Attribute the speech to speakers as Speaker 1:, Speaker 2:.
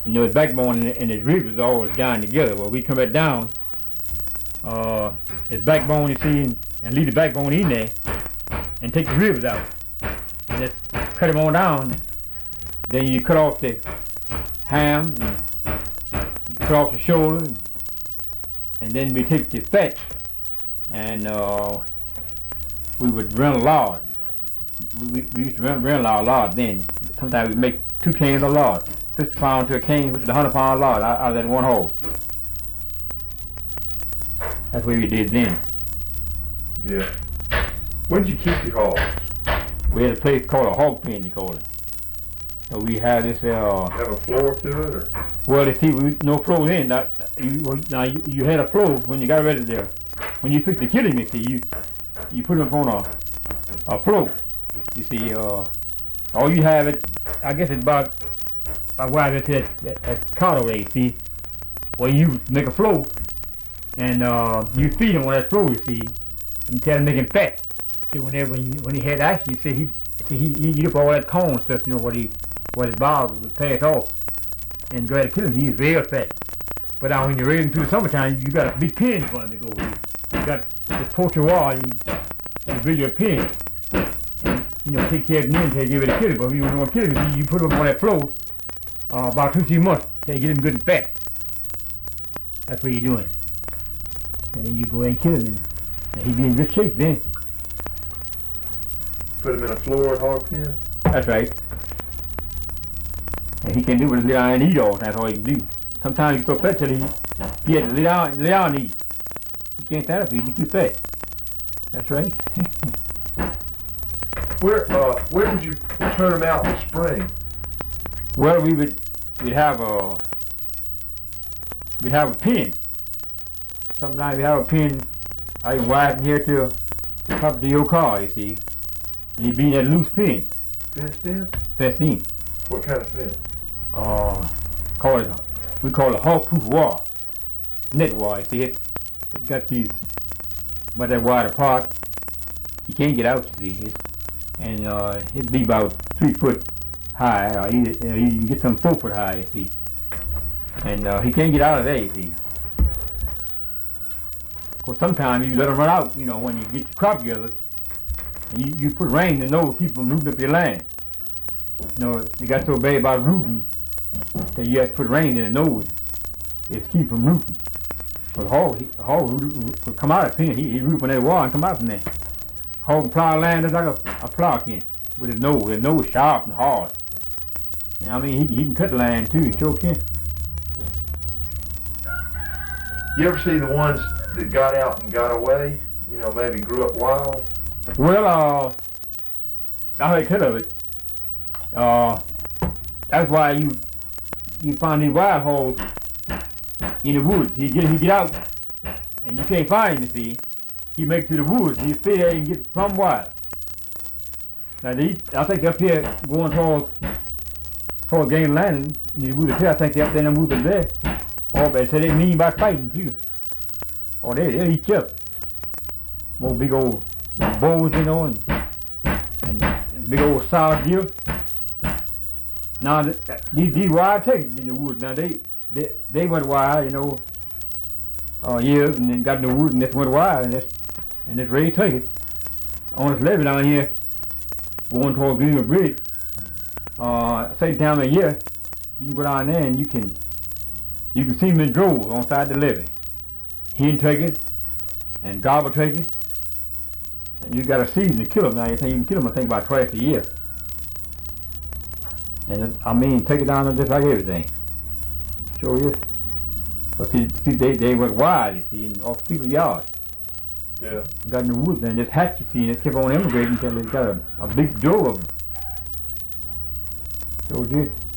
Speaker 1: his backbone and his ribs is all down together. Well, we come back down, his backbone, you see, and leave the backbone in there, and take the ribs out, and just cut him on down. Then you cut off the ham, and you cut off the shoulder, and then we take the fat, and we would run a lard. We used to run our lard then. Sometimes we make 2 cans of lard, 50 pounds to a can, which is 100-pound lard out of that one hole. That's what we did then.
Speaker 2: Yeah. Where'd you keep your hogs?
Speaker 1: We had a place called a hog pen, they call it. So we had this.
Speaker 2: Have a floor to it, or?
Speaker 1: Well, they see, no floor in. Now you had a floor when you got ready there. When you fix the killing, you see, you put them up on a floor. You see, all you have it. I guess it's about where I get to that cart there. You see, where you make a floor, and you feed him on that floor. You see, instead of making fat. See, when he had action, you see he eat up all that corn stuff. You know what his bowels would pass off, and go ahead and kill him. He's real fat. But now when you're raising through the summertime, you got a big pen for him to go with. You got this poultry wall. You build your pen. And, take care of him until you get ready to kill him. But if you don't want to kill him, you put him on that floor about 2-3 months till you get him good and fat. That's what you're doing. And then you go ahead and kill him, and he'd be in good shape then.
Speaker 2: Put him in a floor hog pen?
Speaker 1: That's right. And he can do is lay down and eat all. That's all he can do. Sometimes he's so fat till he has to lay down and eat. He can't stand up, he's too fat. That's right.
Speaker 2: Where would you turn them out in the spring?
Speaker 1: Well, we'd have a pen. Sometimes we'd have a pen. I can wire from here to the top of your car, you see. And he'd be in that loose pen.
Speaker 2: Fenced in?
Speaker 1: Fenced in.
Speaker 2: What kind of fence?
Speaker 1: We call it a hog-proof wall. Net wall, you see. It's got these, about that wide apart. You can't get out, you see. And it'd be about 3 foot high, or you can get some 4 foot high, you see. And he can't get out of there, you see. Of course, sometimes you let him run out, when you get your crop together, and you put rain in the nose, keep from rooting up your land. You got so bad about rooting that you have to put rain in the nose. It's keep from rooting. But the hog will come out of the pen. He root up on that wall and come out from there. Hog can plow land just like a plow can with his nose. His nose sharp and hard. He can cut the land too. He sure can.
Speaker 2: You ever see the ones that got out and got away? Maybe grew up wild?
Speaker 1: Well, I heard tell of it. That's why you find these wild hogs in the woods. He get out, and you can't find him, you see. He make to the woods. He stay there and get plumb wild. Now, I think up here going towards Game Landing, in the woods here, I think they up there in the woods there. Oh, but they say they mean by fighting too. Oh, they'll eat you up. More big old bulls, and big old sour deer. Now, these wild turkeys in the woods, now they went wild, years, and then got in the woods and just went wild, and this raised turkeys. On this levee down here, going toward Greenwood Bridge, say down a year, you can go down there and you can see them in droves on side the levee. Hen turkeys and gobble turkeys. And you got a season to kill them now. You can kill them, I think, about twice a year. And take it down there just like everything. Sure is. But see, they went wild, you see, off people's yards.
Speaker 2: Yeah.
Speaker 1: Got in the woods and just hatched, you see, and just kept on immigrating until they got a big drove of them. Sure did.